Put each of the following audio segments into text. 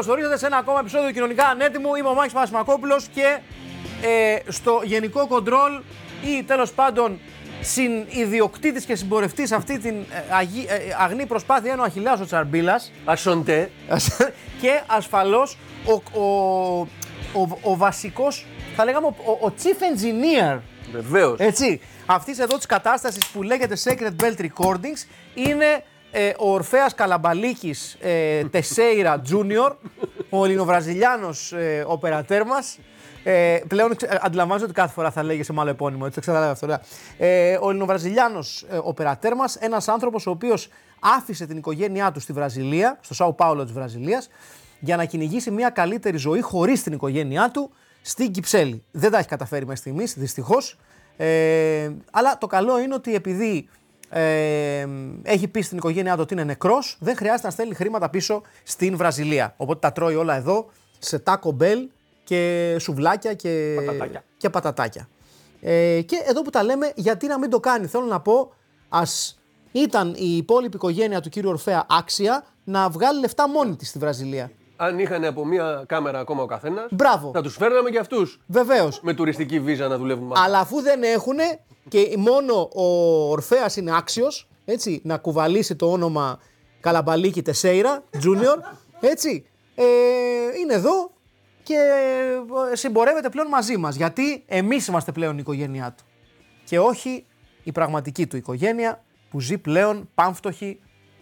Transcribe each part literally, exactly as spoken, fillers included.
καλώς ορίσατε σε ένα ακόμα επεισόδιο Κοινωνικά Ανέτοιμου. Είμαι ο Μάκης Παπασημακόπουλος και ε, στο γενικό κοντρόλ ή τέλος πάντων συνιδιοκτήτης και συμπορευτής αυτή την ε, αγι, ε, αγνή προσπάθεια είναι ο Αχιλλέας ο Τσαρμπίλας. Ασοντέ. Και ασφαλώς ο, ο, ο, ο βασικός, θα λέγαμε ο, ο chief engineer. Βεβαίως. Έτσι, αυτής εδώ της κατάστασης που λέγεται Sacred Belt Recordings είναι ε, ο Ορφέας Καλαμπαλίκης ε, Τεσέιρα Τζούνιορ, ο Ελληνοβραζιλιάνος ε, οπερατέρ μας. Ε, πλέον ε, αντιλαμβάνομαι ότι κάθε φορά θα λέγεσαι με άλλο επώνυμο, έτσι, το αυτό. Ε, ο Ελληνοβραζιλιάνος ε, οπερατέρ μας, ένας άνθρωπος ο οποίος άφησε την οικογένειά του στη Βραζιλία, στο Σάο Πάουλο της Βραζιλίας, για να κυνηγήσει μια καλύτερη ζωή χωρίς την οικογένειά του στην Κυψέλη. Δεν τα έχει καταφέρει μέχρι στιγμής, δυστυχώς. Ε, αλλά το καλό είναι ότι επειδή ε, έχει πει στην οικογένειά του ότι είναι νεκρός, δεν χρειάζεται να στέλνει χρήματα πίσω στην Βραζιλία. Οπότε τα τρώει όλα εδώ σε Taco Bell και σουβλάκια και πατατάκια. Και πατατάκια. Ε, και εδώ που τα λέμε, γιατί να μην το κάνει, θέλω να πω, ας ήταν η υπόλοιπη οικογένεια του κύριου Ορφέα άξια να βγάλει λεφτά μόνη της στη Βραζιλία. Αν είχαν από μία κάμερα ακόμα ο καθένας, Μπράβο. θα τους φέρναμε και αυτούς. Βεβαίως. Με τουριστική βίζα να δουλεύουν μαζί. Αλλά αφού δεν έχουν και μόνο ο Ορφέας είναι άξιος, έτσι, να κουβαλήσει το όνομα Καλαμπαλίκη Τεσέιρα Τζούνιορ, έτσι, ε, είναι εδώ και συμπορεύεται πλέον μαζί μας. Γιατί εμείς είμαστε πλέον η οικογένειά του και όχι η πραγματική του οικογένεια που ζει πλέον πάμφτωχη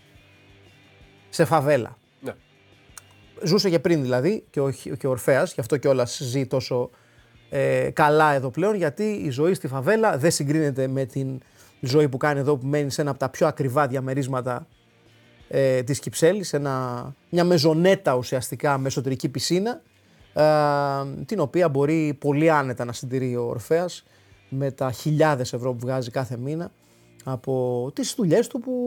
σε φαβέλα. Ναι. Ζούσε και πριν δηλαδή και ο, και ο Ορφέας, γι' αυτό κιόλας ζει τόσο ε, καλά εδώ πλέον, γιατί η ζωή στη φαβέλα δεν συγκρίνεται με την ζωή που κάνει εδώ, που μένει σε ένα από τα πιο ακριβά διαμερίσματα ε, της Κυψέλης, σε ένα, μια μεζονέτα ουσιαστικά με εσωτερική πισίνα, ε, την οποία μπορεί πολύ άνετα να συντηρεί ο Ορφέας με τα χιλιάδες ευρώ που βγάζει κάθε μήνα από τις δουλειές του, που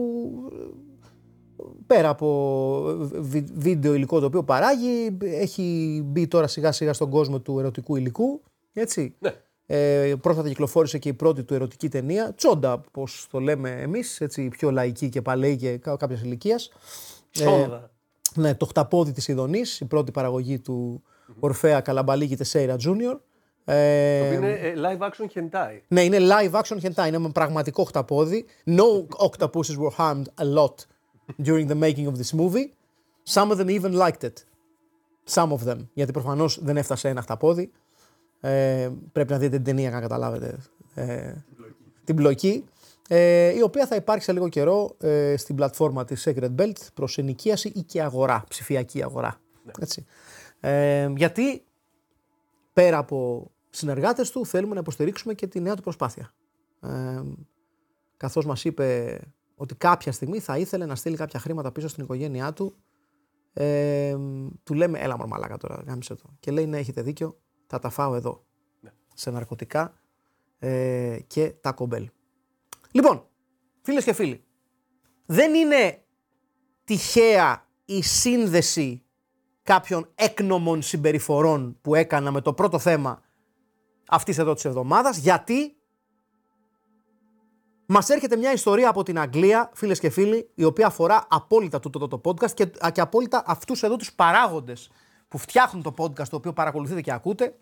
πέρα από βίντεο υλικό το οποίο παράγει, έχει μπει τώρα σιγά σιγά στον κόσμο του ερωτικού υλικού, έτσι. Ναι. Ε, πρόσφατα κυκλοφόρησε και η πρώτη του ερωτική ταινία, Τσόντα, πώς το λέμε εμείς, έτσι, πιο λαϊκή και παλαιή και κάποιας ηλικίας. Τσόντα. Ε, ναι, το χταπόδι της Ιδονής, η πρώτη παραγωγή του mm-hmm. Ορφέα Καλαμπαλίκη Τεσέιρα Τζούνιορ. Ε, το οποίο είναι live action hentai. Ναι, είναι live action hentai, είναι με πραγματικό χταπόδι. No octopuses were harmed a lot during the making of this movie. Some of them even liked it. Some of them. Γιατί προφανώς δεν έφτασε ένα χταπόδι. Ε, πρέπει να δείτε την ταινία για να καταλάβετε ε, την πλοκή. Ε, η οποία θα υπάρξει σε λίγο καιρό ε, στην πλατφόρμα της Sacred Belt προς ενοικίαση ή και αγορά, ψηφιακή αγορά. Ναι. Έτσι. Ε, γιατί πέρα από συνεργάτες του θέλουμε να υποστηρίξουμε και τη νέα του προσπάθεια. Ε, καθώς μας είπε ότι κάποια στιγμή θα ήθελε να στείλει κάποια χρήματα πίσω στην οικογένειά του, ε, του λέμε έλα μωρ μαλάκα τώρα, γάμισε το. Και λέει ναι, έχετε δίκιο, θα τα φάω εδώ, ναι. Σε ναρκωτικά ε, και Taco Bell. Λοιπόν, φίλες και φίλοι, δεν είναι τυχαία η σύνδεση κάποιων έκνομων συμπεριφορών που έκανα με το πρώτο θέμα αυτής εδώ της εβδομάδας, γιατί μας έρχεται μια ιστορία από την Αγγλία, φίλες και φίλοι, η οποία αφορά απόλυτα τούτο το podcast και, και απόλυτα αυτούς εδώ τους παράγοντες που φτιάχνουν το podcast, το οποίο παρακολουθείτε και ακούτε.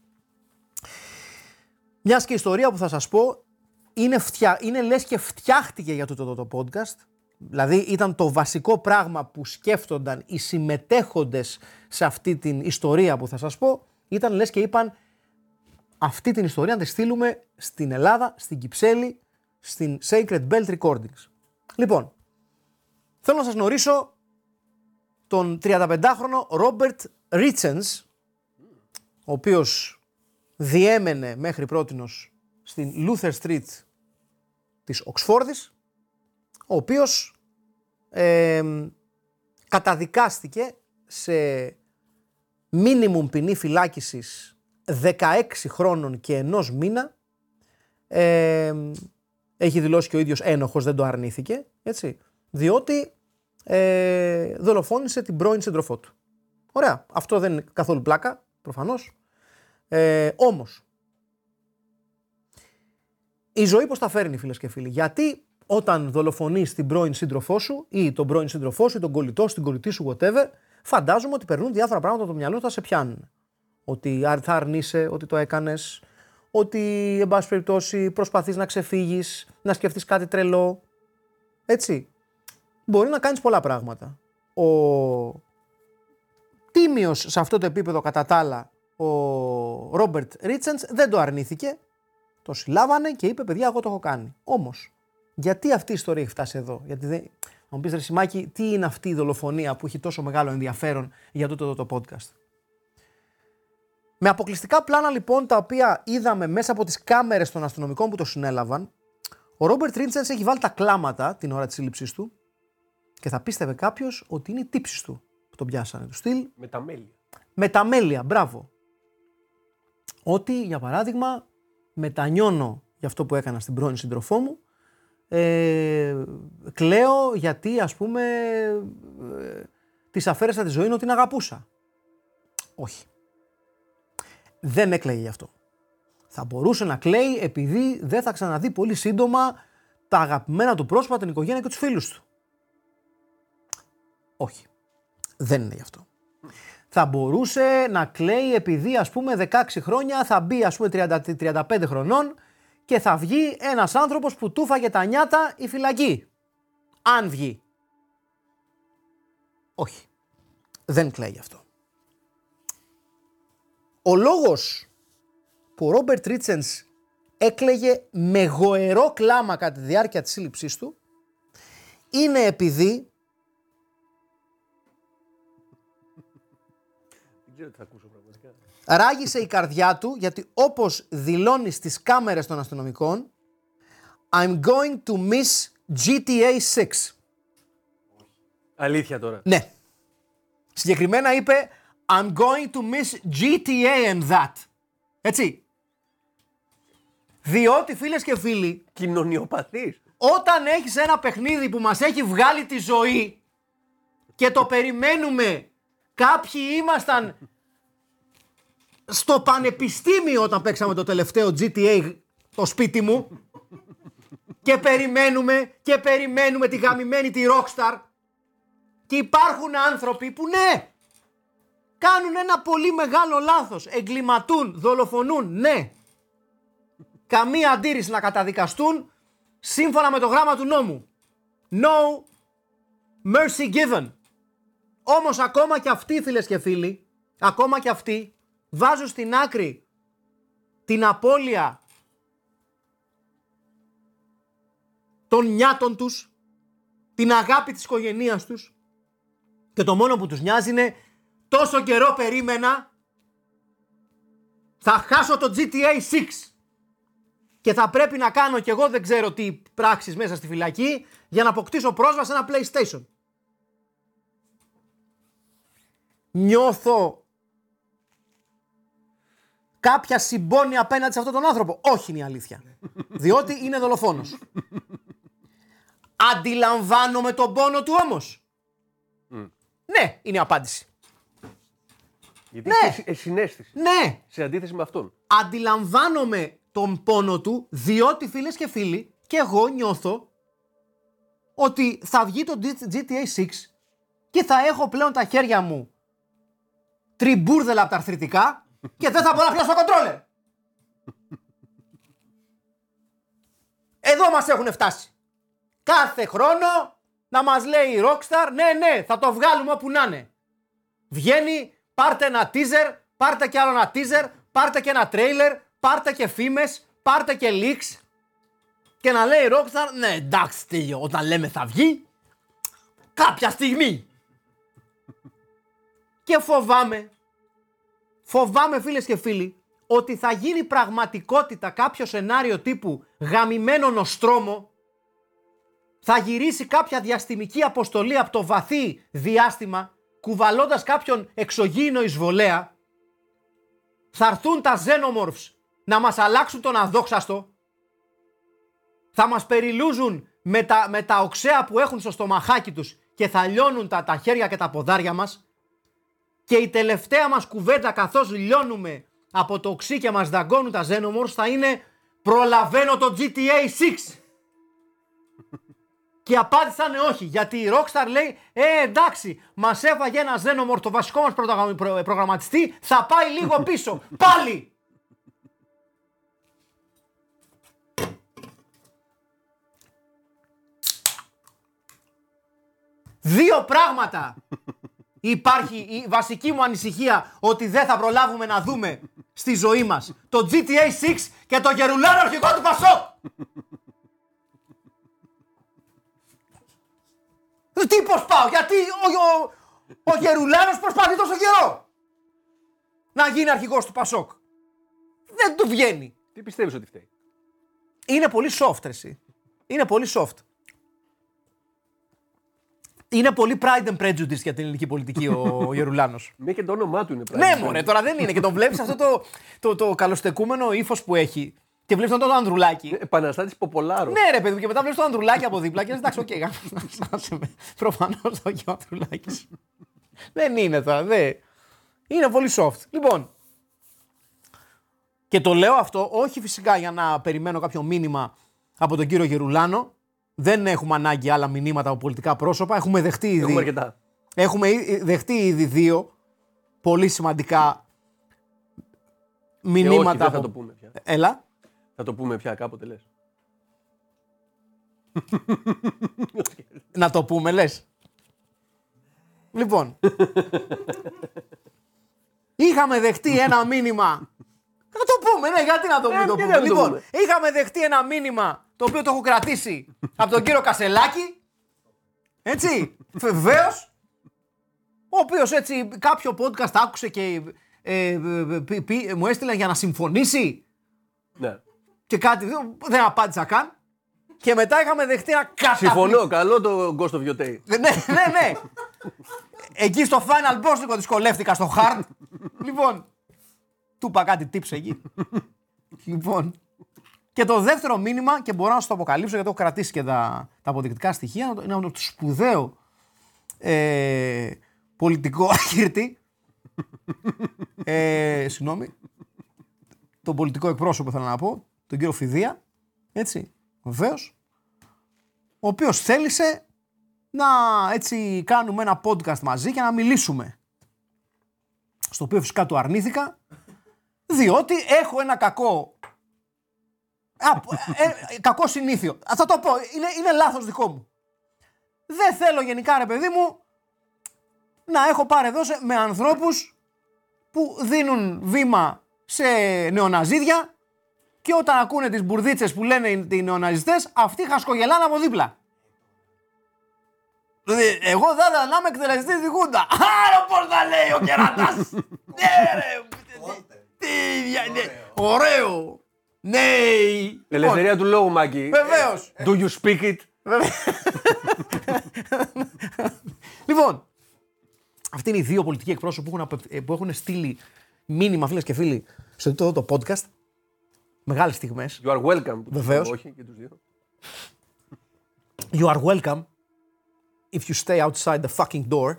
Μιας και η ιστορία που θα σας πω είναι, φτια... είναι λες και φτιάχτηκε για τούτο το podcast. Δηλαδή ήταν το βασικό πράγμα που σκέφτονταν οι συμμετέχοντες σε αυτή την ιστορία που θα σας πω. Ήταν λες και είπαν αυτή την ιστορία να τη στείλουμε στην Ελλάδα, στην Κυψέλη, στην Sacred Belt Recordings. Λοιπόν, θέλω να σας γνωρίσω τον τριανταπεντάχρονο Ρόμπερτ Ρίτσενς, ο οποίος διέμενε μέχρι πρότινος στην Luther Street της Οξφόρδης, ο οποίος ε, καταδικάστηκε σε μίνιμουμ ποινή φυλάκισης δεκαέξι χρόνων και ενός μήνα. Ε, έχει δηλώσει και ο ίδιος ένοχος, δεν το αρνήθηκε, έτσι, διότι ε, δολοφόνησε την πρώην σύντροφό του. Ωραία, αυτό δεν είναι καθόλου πλάκα, προφανώς. Ε, όμως, η ζωή πώς τα φέρνει, φίλες και φίλοι, γιατί όταν δολοφονείς την πρώην σύντροφό σου ή τον πρώην σύντροφό σου ή τον κολλητό σου, την κολλητή σου, whatever, φαντάζομαι ότι περνούν διάφορα πράγματα από το μυαλό του, θα σε πιάνουν. Ότι θα αρνείσαι ότι το έκανες, ότι εν πάση περιπτώσει προσπαθείς να ξεφύγεις, να σκεφτείς κάτι τρελό. Έτσι. Μπορεί να κάνεις πολλά πράγματα. Ο τίμιος σε αυτό το επίπεδο κατά τα άλλα, ο Ρόμπερτ Ρίτσεντς δεν το αρνήθηκε. Το συλλάβανε και είπε: παιδιά, εγώ το έχω κάνει. Όμως, γιατί αυτή η ιστορία έχει φτάσει εδώ? Γιατί δεν. Θα μου πεις, ρε Σιμάκη, τι είναι αυτή η δολοφονία που έχει τόσο μεγάλο ενδιαφέρον για τούτο το, το podcast? Με αποκλειστικά πλάνα λοιπόν τα οποία είδαμε μέσα από τις κάμερες των αστυνομικών που το συνέλαβαν, ο Ρόμπερτ Ρίτσεντς έχει βάλει τα κλάματα την ώρα της σύλληψής του και θα πίστευε κάποιος ότι είναι οι τύψεις του που τον πιάσανε. Του στυλ. Με τα μέλια. Με τα μέλια, μπράβο. Ότι, για παράδειγμα, μετανιώνω για αυτό που έκανα στην πρώην σύντροφό μου. Ε, κλαίω γιατί, ας πούμε, ε, της αφαίρεσα τη ζωή ότι την αγαπούσα. Όχι. Δεν έκλαιγε γι' αυτό. Θα μπορούσε να κλαίει επειδή δεν θα ξαναδεί πολύ σύντομα τα αγαπημένα του πρόσωπα, την οικογένεια και τους φίλους του. Όχι. Δεν είναι γι' αυτό. Θα μπορούσε να κλαίει επειδή, ας πούμε, δεκαέξι χρόνια θα μπει, ας πούμε, τριάντα, τριάντα πέντε χρονών και θα βγει ένας άνθρωπος που του φάγε τα νιάτα η φυλακή. Αν βγει. Όχι. Δεν κλαίει γι' αυτό. Ο λόγος που ο Ρόμπερτ Ρίτσεντς έκλαιγε με γοερό κλάμα κατά τη διάρκεια της σύλληψής του είναι επειδή δεν ξέρω τι θα ακούσω πραγματικά. Ράγισε η καρδιά του γιατί, όπως δηλώνει στις κάμερες των αστυνομικών, I'm going to miss τζι τι έι σιξ. Αλήθεια τώρα. Ναι. Συγκεκριμένα είπε I'm going to miss τζι τι έι and that. Έτσι. Διότι, φίλες και φίλοι, Κοινωνιοπαθής. όταν έχεις ένα παιχνίδι που μας έχει βγάλει τη ζωή και το περιμένουμε, κάποιοι ήμασταν στο πανεπιστήμιο όταν παίξαμε το τελευταίο τζι τι έι το σπίτι μου και περιμένουμε και περιμένουμε τη γαμημένη τη Rockstar και υπάρχουν άνθρωποι που ναι, κάνουν ένα πολύ μεγάλο λάθος, εγκληματούν, δολοφονούν, ναι. Καμία αντίρρηση να καταδικαστούν σύμφωνα με το γράμμα του νόμου. No mercy given. Όμως ακόμα και αυτοί, φίλες και φίλοι, ακόμα και αυτοί βάζουν στην άκρη την απώλεια των νιάτων τους, την αγάπη της οικογένειας τους και το μόνο που τους νοιάζει είναι τόσο καιρό περίμενα, θα χάσω το τζι τι έι σιξ και θα πρέπει να κάνω κι εγώ δεν ξέρω τι πράξεις μέσα στη φυλακή για να αποκτήσω πρόσβαση σε ένα PlayStation. Νιώθω κάποια συμπόνια απέναντι σε αυτόν τον άνθρωπο? Όχι, είναι η αλήθεια. Διότι είναι δολοφόνος. Αντιλαμβάνομαι τον πόνο του όμως. Mm. Ναι, είναι η απάντηση. Γιατί Ναι. έχει εσυναίσθηση. Ναι. Σε αντίθεση με αυτόν. Αντιλαμβάνομαι τον πόνο του, διότι, φίλες και φίλοι, και εγώ νιώθω ότι θα βγει το τζι τι έι σιξ και θα έχω πλέον τα χέρια μου τριμπούρδελα από τα αρθρητικά και δεν θα μπορώ να πιάσω το κοντρόλερ. Εδώ μας έχουν φτάσει. Κάθε χρόνο να μας λέει η Rockstar, ναι, ναι, θα το βγάλουμε όπου να είναι. Βγαίνει, πάρτε ένα teaser, πάρτε και άλλο ένα teaser, πάρτε και ένα trailer, πάρτε και φήμες, πάρτε και leaks και να λέει η Rockstar, ναι, εντάξει, τέλειο, όταν λέμε θα βγει, κάποια στιγμή. Και φοβάμαι, φοβάμαι, φίλες και φίλοι, ότι θα γίνει πραγματικότητα κάποιο σενάριο τύπου γαμημένο νοστρόμο, θα γυρίσει κάποια διαστημική αποστολή από το βαθύ διάστημα, κουβαλώντας κάποιον εξωγήινο εισβολέα, θα έρθουν τα Xenomorphs να μας αλλάξουν τον αδόξαστο, θα μας περιλούζουν με τα, με τα οξέα που έχουν στο στομαχάκι τους και θα λιώνουν τα, τα χέρια και τα ποδάρια μας και η τελευταία μας κουβέντα καθώς λιώνουμε από το οξύ και μας δαγκώνουν τα Xenomorphs θα είναι «Προλαβαίνω το τζι τι έι σιξ». Και απάντησαν όχι, γιατί η Rockstar λέει «Ε, εντάξει, μας έφαγε ένα Xenomorph, το βασικό μας πρωταγωνι- προ- προγραμματιστή, θα πάει λίγο πίσω, πάλι!» Δύο πράγματα υπάρχει η βασική μου ανησυχία ότι δεν θα προλάβουμε να δούμε στη ζωή μας. Το τζι τι έι έξι και το γερουλάνο αρχηγό του Πασόκ. Τι πώς πάω, γιατί ο, ο, ο Γερουλάνος προσπαθεί τόσο καιρό να γίνει αρχηγός του Πασόκ. Δεν του βγαίνει. Τι πιστεύεις ότι φταίει? Είναι πολύ soft, εσύ. Είναι πολύ soft. Είναι πολύ pride and prejudice για την ελληνική πολιτική ο, ο Γερουλάνος. Μέχρι και το όνομά του είναι pride. Ναι, μωρέ, τώρα δεν είναι. Και τον βλέπεις αυτό το, το, το καλοστεκούμενο ύφος που έχει. Και βλέπεις τον Ανδρουλάκη. Επαναστάτης Ποπολάρο. Ναι, ρε παιδί μου, και μετά βλέπεις τον Ανδρουλάκη από δίπλα και λες εντάξει, οκ, γάμισε με. Προφανώς το έχει ο Ανδρουλάκης. Δεν είναι τώρα, δεν. Είναι πολύ soft. Λοιπόν. Και το λέω αυτό όχι φυσικά για να περιμένω κάποιο μήνυμα από τον κύριο Γερουλάνο. Δεν έχουμε ανάγκη άλλα μηνύματα από πολιτικά πρόσωπα. Έχουμε δεχτεί ήδη. Έχουμε αρκετά. Έχουμε δεχτεί ήδη δύο πολύ σημαντικά μηνύματα. Και όχι, δεν από... θα το πούμε πια. Έλα. Θα το πούμε πια κάποτε, λες. Να το πούμε, λες. Λοιπόν. Είχαμε δεχτεί ένα μήνυμα. Να το πούμε, ναι, γιατί να το μην Ε, το γιατί πούμε. να το Λοιπόν, πούμε. είχαμε δεχτεί ένα μήνυμα το οποίο το έχω κρατήσει από τον κύριο Κασελάκη. Έτσι, βεβαίως. Ο οποίος έτσι κάποιο podcast άκουσε και ε, ε, πι- πι- μου έστειλε για να συμφωνήσει. Ναι. Και κάτι δεν απάντησα καν. Και μετά είχαμε δεχτεί ένα καταπληκτικό. Συμφωνώ, καλό το Ghost of Your Day. Ναι, ναι, ναι. Εκεί στο final boss λίγο δυσκολεύτηκα στο hard. Λοιπόν, του είπα κάτι tips εκεί. Λοιπόν. Και το δεύτερο μήνυμα, και μπορώ να σου το αποκαλύψω γιατί έχω κρατήσει και τα, τα αποδεικτικά στοιχεία, είναι από το σπουδαίο ε, πολιτικό αχύρτη. Ε, συγγνώμη. Τον πολιτικό εκπρόσωπο θέλω να πω, τον κύριο Φιδία. Έτσι, βεβαίως. Ο οποίος θέλησε να έτσι κάνουμε ένα podcast μαζί και να μιλήσουμε. Στο οποίο φυσικά του αρνήθηκα, διότι έχω ένα κακό, α, ε, ε, κακό συνήθειο. Θα το πω, είναι, είναι λάθος δικό μου. Δεν θέλω γενικά, ρε παιδί μου, να έχω πάρει εδώ σε- με ανθρώπους που δίνουν βήμα σε νεοναζίδια και όταν ακούνε τις μπουρδίτσες που λένε οι νεοναζιστές, αυτοί χασκογελάνε από δίπλα. Δηλαδή, εγώ θα ήθελα να είμαι εκτελεστής στη Χούντα. Άρα πώς θα λέει ο κερατάς. Ναι ρε. Τι δια- ναι. Ωραίο. Ναι. Ελευθερία του λόγου, Μάκη. Βεβαίως. Do you speak it? Λοιπόν, αυτοί είναι οι δύο πολιτικοί εκπρόσωποι που έχουν, απευ- που έχουν στείλει μήνυμα, φίλες και φίλοι, στο αυτό το podcast. Μεγάλες στιγμές. You are welcome. Βεβαίως. Όχι, και τους δύο. You are welcome if you stay outside the fucking door.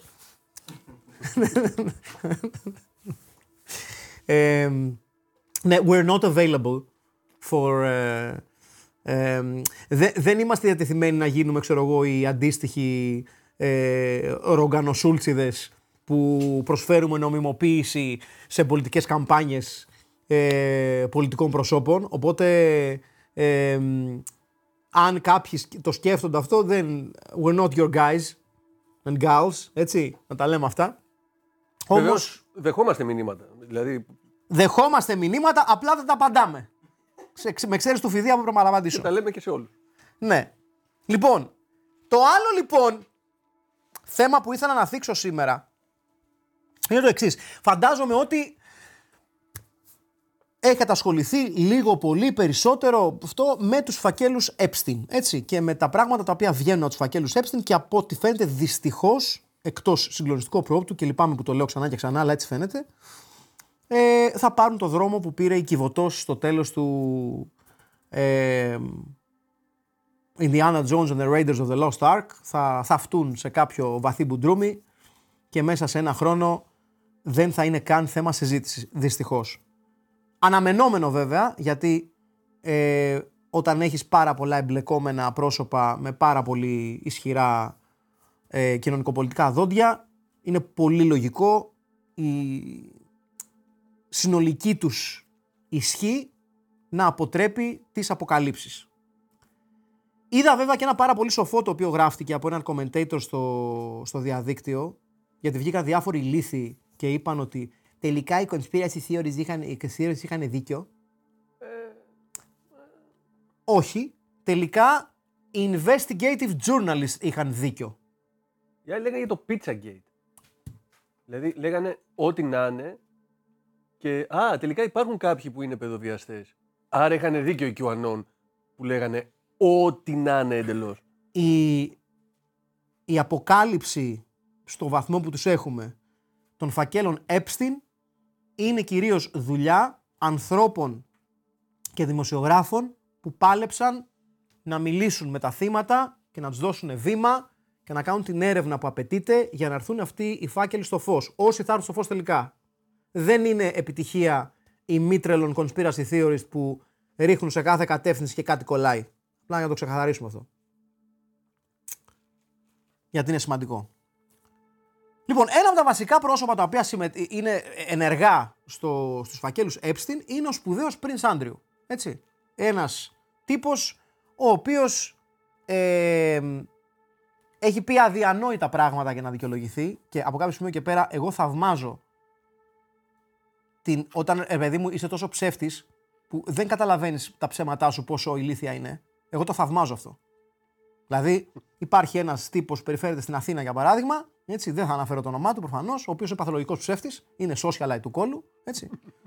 ε, ναι, we're not available for... ε, ε, δε- δεν είμαστε διατεθειμένοι να γίνουμε, ξέρω εγώ, οι αντίστοιχοι ε, ρογκανοσούλτσιδες που προσφέρουμε νομιμοποίηση σε πολιτικές καμπάνιες ε, πολιτικών προσώπων. Οπότε, ε, αν κάποιοι σκ- το σκέφτονται αυτό, δεν... We're not your guys and gals, έτσι, να τα λέμε αυτά. Όμως, Βεβαίως, δεχόμαστε μηνύματα. Δηλαδή, δεχόμαστε μηνύματα, απλά δεν τα απαντάμε. Σε, με ξέρεις του Φιδία που πρέπει να τα απαντήσω. τα λέμε και σε όλους. Ναι. Λοιπόν, το άλλο λοιπόν θέμα που ήθελα να θίξω σήμερα είναι το εξής. Φαντάζομαι ότι έχετε ασχοληθεί λίγο πολύ περισσότερο αυτό με τους φακέλους Epstein, έτσι, και με τα πράγματα τα οποία βγαίνουν από τους φακέλους Epstein και από ό,τι φαίνεται δυστυχώς, εκτός συγκλονιστικού προόπτου και λυπάμαι που το λέω ξανά και ξανά, αλλά έτσι φαίνεται, ε, θα πάρουν το δρόμο που πήρε η Κιβωτός στο τέλος του ε, Indiana Jones and the Raiders of the Lost Ark. Θα θαυτούν σε κάποιο βαθύ μπουντρούμι και μέσα σε ένα χρόνο δεν θα είναι καν θέμα συζήτησης, δυστυχώς. Αναμενόμενο βέβαια, γιατί ε, όταν έχεις πάρα πολλά εμπλεκόμενα πρόσωπα με πάρα πολύ ισχυρά ε, κοινωνικοπολιτικά δόντια, είναι πολύ λογικό η συνολική τους ισχύ να αποτρέπει τις αποκαλύψεις. Είδα βέβαια και ένα πάρα πολύ σοφό το οποίο γράφτηκε από έναν commentator στο, στο διαδίκτυο, γιατί βγήκαν διάφοροι λύθοι και είπαν ότι τελικά οι conspiracy theories είχαν, οι theories είχαν δίκιο. Ε, Όχι. Τελικά οι investigative journalists είχαν δίκιο. Οι άλλοι λέγανε για το Pizzagate. Δηλαδή λέγανε ό,τι να είναι και α, τελικά υπάρχουν κάποιοι που είναι παιδοβιαστές. Άρα είχαν δίκιο οι QAnon που λέγανε ό,τι να είναι εντελώς. Η, η αποκάλυψη στο βαθμό που τους έχουμε των φακέλων Epstein είναι κυρίως δουλειά ανθρώπων και δημοσιογράφων που πάλεψαν να μιλήσουν με τα θύματα και να τους δώσουν βήμα και να κάνουν την έρευνα που απαιτείται για να έρθουν αυτοί οι φάκελοι στο φως. Όσοι θα έρθουν στο φως τελικά. Δεν είναι επιτυχία οι μήτρελων conspiracy theorists που ρίχνουν σε κάθε κατεύθυνση και κάτι κολλάει. Απλά για να το ξεκαθαρίσουμε αυτό. Γιατί είναι σημαντικό. Λοιπόν, ένα από τα βασικά πρόσωπα τα οποία είναι ενεργά στο, στους φακέλους Epstein είναι ο σπουδαίος Prince Andrew. Έτσι. Ένας τύπος ο οποίος ε, έχει πει αδιανόητα πράγματα για να δικαιολογηθεί και από κάποιο σημείο και πέρα εγώ θαυμάζω την, όταν, ε, παιδί μου, είσαι τόσο ψεύτης που δεν καταλαβαίνεις τα ψέματά σου πόσο ηλίθια είναι. Εγώ το θαυμάζω αυτό. Δηλαδή, υπάρχει ένας τύπος που περιφέρεται στην Αθήνα, για παράδειγμα, έτσι, δεν θα αναφέρω το όνομά του προφανώς, ο οποίος είναι παθολογικός ψεύτης, είναι socialite του κόλου, έτσι.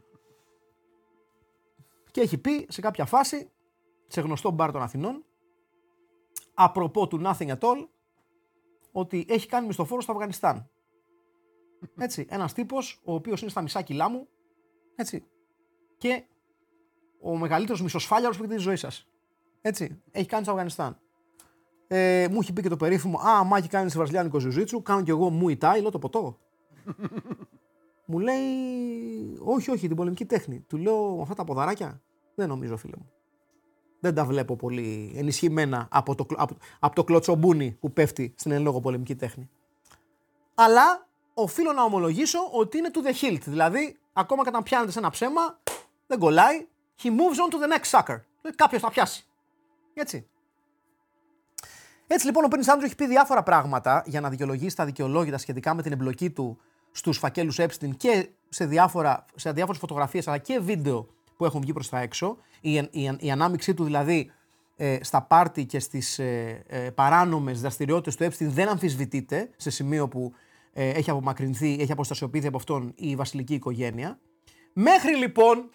Και έχει πει σε κάποια φάση, σε γνωστό μπαρ των Αθηνών, απροπό του nothing at all, ότι έχει κάνει μισθοφόρο στο Αφγανιστάν. Έτσι, ένας τύπος ο οποίος είναι στα μισά κιλά μου, έτσι, και ο μεγαλύτερος μισοσφάλιαρος που έχετε τη ζωή σας. Έτσι, έχει κάνει στο Αφγανιστάν. Ε, μου έχει πει και το περίφημο, α, μα έχει κάνει σε βραζιλιάνικο ζουζίτσου, κάνω κι εγώ μου ιτάι, λέω το ποτό. Μου λέει, όχι, όχι, την πολεμική τέχνη. Του λέω, με αυτά τα ποδαράκια, δεν νομίζω, φίλε μου. Δεν τα βλέπω πολύ ενισχυμένα από το, από, από το κλωτσομπούνι που πέφτει στην εν λόγω πολεμική τέχνη. Αλλά οφείλω να ομολογήσω ότι είναι to the hilt. Δηλαδή, ακόμα και όταν πιάνεται σε ένα ψέμα, δεν κολλάει. He moves on to the next sucker. Κάποιος θα πιάσει. Έτσι. Έτσι λοιπόν ο Prince Andrew έχει πει διάφορα πράγματα για να δικαιολογήσει τα δικαιολόγητα σχετικά με την εμπλοκή του στους φακέλους Epstein και σε, διάφορα, σε διάφορες φωτογραφίες αλλά και βίντεο που έχουν βγει προς τα έξω. Η, η, η ανάμειξή του δηλαδή ε, στα πάρτι και στις ε, ε, παράνομες δραστηριότητες του Epstein δεν αμφισβητείται σε σημείο που ε, έχει απομακρυνθεί, έχει αποστασιοποιηθεί από αυτόν η βασιλική οικογένεια. Μέχρι λοιπόν,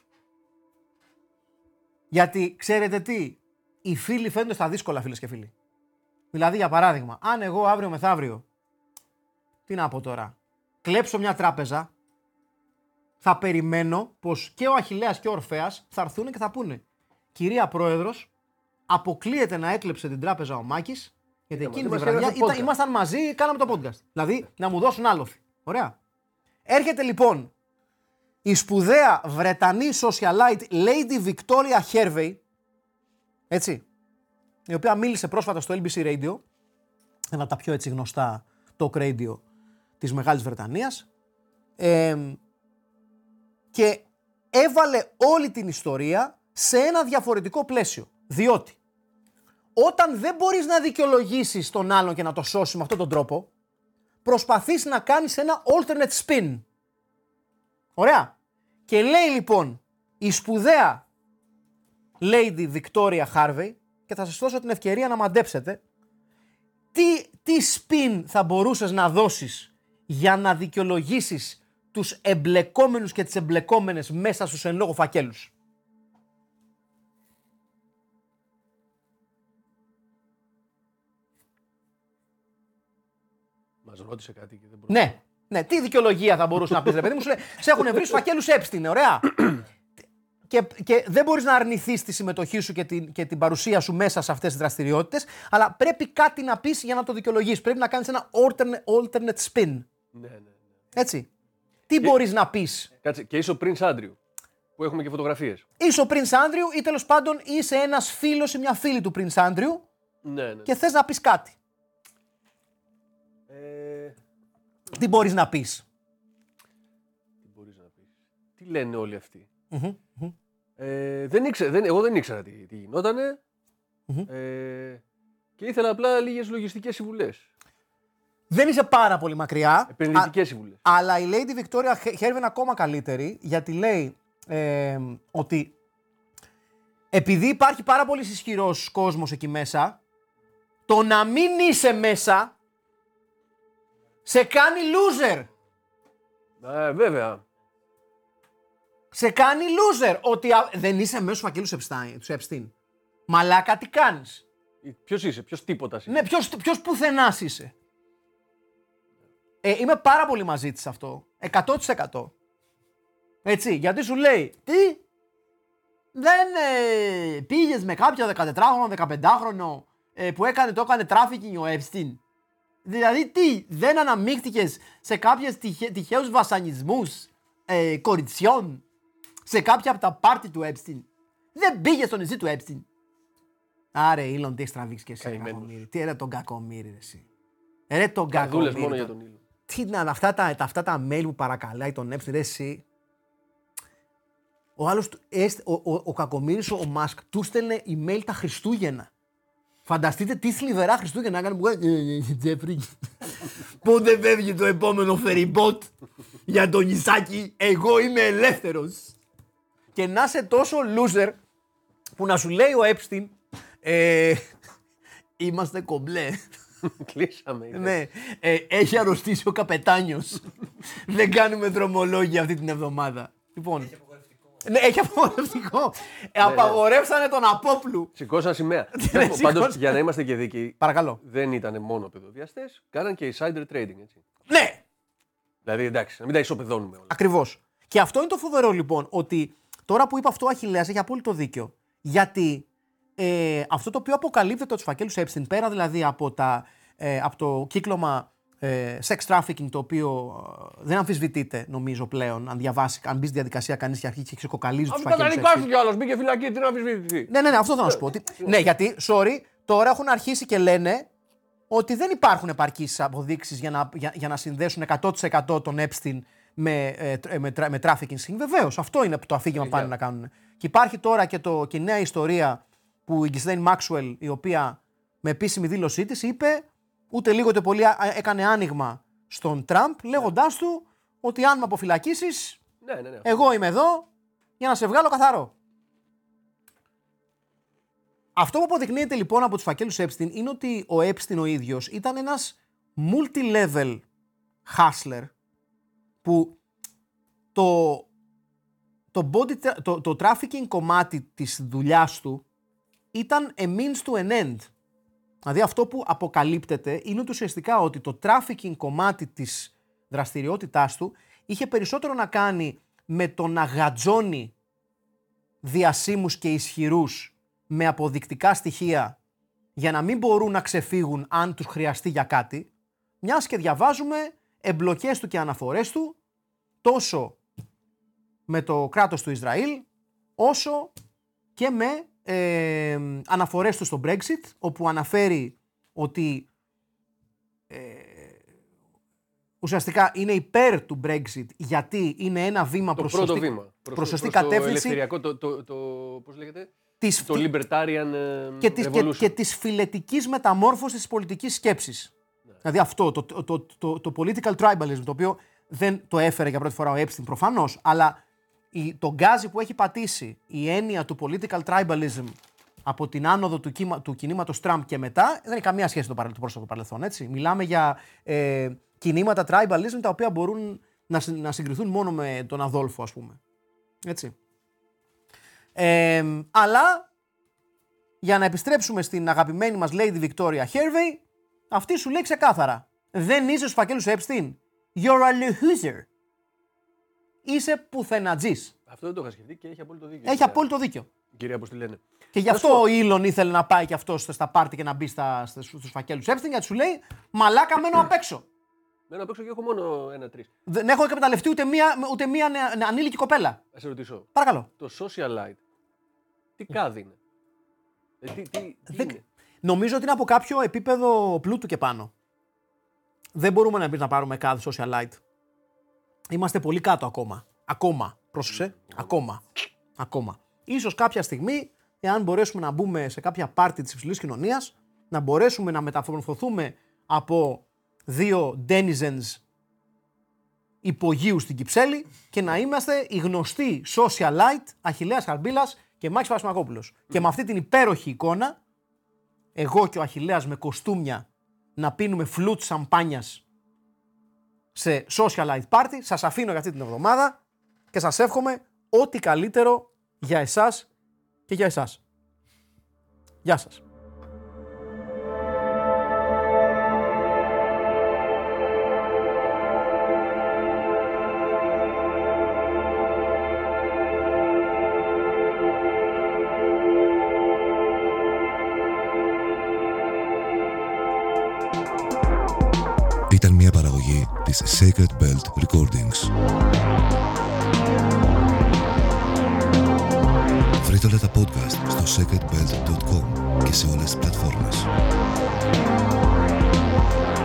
γιατί ξέρετε τι, οι φίλοι φαίνονται στα δύσκολα, φίλες και φίλοι. Δηλαδή, για παράδειγμα, αν εγώ αύριο μεθαύριο, τι να πω τώρα, κλέψω μια τράπεζα, θα περιμένω πως και ο Αχιλλέας και ο Ορφέας θα έρθουν και θα πούνε «Κυρία Πρόεδρος, αποκλείεται να έκλεψε την τράπεζα ο Μάκης, γιατί εκείνη τη βραδιά ήταν, ήμασταν μαζί, κάναμε το podcast». Δηλαδή, να μου δώσουν άλοφη. Ωραία. Έρχεται λοιπόν η σπουδαία Βρετανή socialite Lady Victoria Hervey, έτσι, η οποία μίλησε πρόσφατα στο L B C Radio, ένα από τα πιο έτσι γνωστά talk radio της Μεγάλης Βρετανίας, ε, και έβαλε όλη την ιστορία σε ένα διαφορετικό πλαίσιο. Διότι όταν δεν μπορείς να δικαιολογήσεις τον άλλον και να το σώσεις με αυτόν τον τρόπο, προσπαθείς να κάνεις ένα alternate spin. Ωραία. Και λέει λοιπόν η σπουδαία Lady Victoria Harvey, και θα σας δώσω την ευκαιρία να μαντέψετε τι, τι spin θα μπορούσες να δώσεις για να δικαιολογήσεις τους εμπλεκόμενους και τις εμπλεκόμενες μέσα στους εν λόγω φακέλους. Μας ρώτησε κάτι και δεν μπορούσε. Ναι, ναι, τι δικαιολογία θα μπορούσε να πεις, ρε παιδί μου, σου λέει, σε έχουν βρει στους φακέλους Epstein, ωραία. Και, και δεν μπορείς να αρνηθείς τη συμμετοχή σου και την, και την παρουσία σου μέσα σε αυτές τις δραστηριότητες, αλλά πρέπει κάτι να πεις για να το δικαιολογήσεις. Πρέπει να κάνεις ένα alternate, alternate spin. Ναι, ναι, ναι. Έτσι. Τι και, μπορείς να πεις. Κάτσε, και είσαι ο Prince Andrew, Που έχουμε και φωτογραφίες. Είσαι ο Prince Andrew ή τέλος πάντων είσαι ένας φίλος ή μια φίλη του Prince Andrew Ναι, ναι. και θες να πεις κάτι. Ε... Τι μπορείς να πεις. Τι μπορείς να πεις. Τι λένε όλοι αυτοί. Mm-hmm. Ε, δεν ήξερα, δεν, εγώ δεν ήξερα τι, τι γινότανε. Mm-hmm. Ε, και ήθελα απλά λίγες λογιστικές συμβουλές. Δεν είσαι πάρα πολύ μακριά. Επενδυτικές συμβουλές. Αλλά η Lady Victoria Hervey είναι ακόμα καλύτερη, γιατί λέει ε, ότι επειδή υπάρχει πάρα πολύ ισχυρός κόσμος εκεί μέσα, το να μην είσαι μέσα σε κάνει loser. Ε, βέβαια. Σε κάνει loser. Ότι α, δεν είσαι μέσα στους φακέλους του Epstein. Μαλάκα, τι κάνεις. Ποιος είσαι, ποιος τίποτας είσαι. Ναι, ποιος, ποιος πουθενάς είσαι. Ε, είμαι πάρα πολύ μαζί της αυτό. εκατό τοις εκατό. Έτσι, γιατί σου λέει, τι, δεν ε, πήγες με κάποιο δεκατετράχρονο, δεκαπεντάχρονο ε, που έκανε, το έκανε τράφικινγκ ο Epstein. Δηλαδή τι, δεν αναμίχθηκες σε κάποιες τυχε, τυχαίους βασανισμούς ε, κοριτσιών, σε κάποια από τα πάρτι του Epstein. Δεν πήγες στο νησί του Epstein. Άρε, Ήλον, τι έχεις τραβήξει και εσύ, κακομοίρη. Τι ρε τον κακομοίρη, ρε εσύ. Ρε τον κακομοίρη. μόνο για τον Ήλον. Τι να, αυτά τα, αυτά τα mail που παρακαλάει τον Epstein, ρε εσύ. Ο άλλος, ο, ο, ο, ο κακομοίρης, ο Μάσκ, του στέλνε email τα Χριστούγεννα. Φανταστείτε τι θλιβερά Χριστούγεννα έκανε που έκανε. Τζέφρι, πότε φεύγει το επόμενο φεριμπότ για το νησάκι, εγώ είμαι ελεύθερος. Και να είσαι τόσο loser που να σου λέει ο Epstein, ε, είμαστε κομπλέ. Κλείσαμε. Ναι, ε, έχει αρρωστήσει ο καπετάνιος. Δεν κάνουμε δρομολόγια αυτή την εβδομάδα. Λοιπόν, ναι, έχει απογορευτικό. Ε, απαγορεύσανε τον Απόπλου. Σηκώσαν σημαία. Πάντως, για να είμαστε και δίκαιοι, παρακαλώ. Δεν ήταν μόνο παιδοβιαστές, κάναν και insider trading, έτσι. Ναι! Δηλαδή, εντάξει, να μην τα ισοπεδώνουμε όλα. Ακριβώς. Και αυτό είναι το φοβερό, λοιπόν, ότι τώρα που είπα αυτό ο Αχιλλέας έχει απόλυτο δίκιο. Γιατί ε, αυτό το οποίο αποκαλύπτεται από τους φακέλους Epstein, πέρα δηλαδή από, τα, ε, από το κύκλωμα ε, sex trafficking, το οποίο ε, δεν αμφισβητείται νομίζω πλέον, αν διαβάσει, αν μπει στη διαδικασία κανείς και αρχίσει και ξεκοκαλίζει τους φακέλους Epstein. Αυτό καταδικάζει κιόλας, μπήκε φυλακή, τι να αμφισβητηθεί. Ναι, ναι, ναι, αυτό θα να σου πω. Ότι, ναι, γιατί, sorry, τώρα έχουν αρχίσει και λένε ότι δεν υπάρχουν επαρκείς αποδείξεις για να, για, για να συνδέσουν εκατό τοις εκατό τον Epstein με, ε, με, με trafficking scheme. Βεβαίως, αυτό είναι το αφήγημα που πάνε να κάνουν. Και υπάρχει τώρα και, το, και η νέα ιστορία που η Ghislaine Maxwell, η οποία με επίσημη δήλωσή της είπε, ούτε λίγο ούτε πολύ έκανε άνοιγμα στον Τραμπ, λέγοντάς του ότι αν με αποφυλακίσεις, ναι, ναι, ναι. εγώ είμαι εδώ για να σε βγάλω καθαρό. Αυτό που αποδεικνύεται λοιπόν από τους φακέλους Epstein είναι ότι ο Epstein ο ίδιος ήταν ένας multi-level hustler που το, το, body, το, το trafficking κομμάτι της δουλειάς του ήταν a means to an end. Δηλαδή αυτό που αποκαλύπτεται είναι ότι ουσιαστικά ότι το trafficking κομμάτι της δραστηριότητάς του είχε περισσότερο να κάνει με το να γατζώνει διασύμους και ισχυρούς με αποδεικτικά στοιχεία για να μην μπορούν να ξεφύγουν αν τους χρειαστεί για κάτι, μιας και διαβάζουμε εμπλοκές του και αναφορές του τόσο με το κράτος του Ισραήλ όσο και με ε, αναφορές του στο Brexit, όπου αναφέρει ότι ε, ουσιαστικά είναι υπέρ του Brexit γιατί είναι ένα βήμα προς πρώτο σωστή, βήμα. Προς, προς σωστή προς κατεύθυνση. Το ελευθεριακό, το, το, το, πώς λέγεται, της, το libertarian και της, revolution. Και, και της φιλετικής μεταμόρφωσης της πολιτικής σκέψης. Ναι. Δηλαδή αυτό, το, το, το, το, το political tribalism, το οποίο δεν το έφερε για πρώτη φορά ο Epstein προφανώς, αλλά η, το γκάζι που έχει πατήσει η έννοια του political tribalism από την άνοδο του, κύμα, του κινήματος Τραμπ και μετά, δεν έχει καμία σχέση με το, το πρόσωπο παρελθόν, έτσι. Μιλάμε για ε, κινήματα tribalism τα οποία μπορούν να, να συγκριθούν μόνο με τον Αδόλφο, ας πούμε. Έτσι. Ε, αλλά, για να επιστρέψουμε στην αγαπημένη μας Lady Victoria Hervey, αυτή σου λέει ξεκάθαρα, δεν είσαι στους φακέλους Epstein. You're a loser. Είσαι πουθενατζής. Αυτό δεν το είχα σκεφτεί και έχει απόλυτο δίκιο. Έχει απόλυτο δίκιο. Κυρία, πώς τη λένε. Και γι' αυτό ο Ήλον ήθελε να πάει και αυτό στα πάρτι και να μπει στα, στους φακέλους Epstein, γιατί σου λέει μαλάκα μένω απ' έξω. Μένω απ' έξω και έχω μόνο ένα-τρεις. Δεν έχω εκμεταλλευτεί ούτε μία, ούτε μία νεα- νεα- ανήλικη κοπέλα. Θα σε ρωτήσω. Παρακαλώ. Το socialite, τι κάδι είναι. Ε, τι, τι, τι Δεν- είναι. Νομίζω ότι είναι από κάποιο επίπεδο πλούτου και πάνω. Δεν μπορούμε να, εμείς να πάρουμε κάθε socialite. Είμαστε πολύ κάτω ακόμα. Ακόμα. Πρόσεξε. Ακόμα. Ακόμα. Ίσως κάποια στιγμή, εάν μπορέσουμε να μπούμε σε κάποια πάρτι της υψηλής κοινωνίας, να μπορέσουμε να μεταμορφωθούμε από δύο denizens υπογείου στην Κυψέλη και να είμαστε οι γνωστοί socialite Αχιλλέας Χαρμπίλας και Μάκης Παρασημακόπουλος. Και με αυτή την υπέροχη εικόνα, εγώ και ο Αχιλλέας με κοστούμια να πίνουμε φλουτ σαμπάνιας σε socialite party, σας αφήνω για αυτή την εβδομάδα και σας εύχομαι ό,τι καλύτερο για εσάς και για εσάς. Γεια σας. Ήταν μια παραγωγή της Sacred Belt Recordings. Βρείτε όλα τα podcast στο sacred belt dot com και σε όλες τις πλατφόρμες.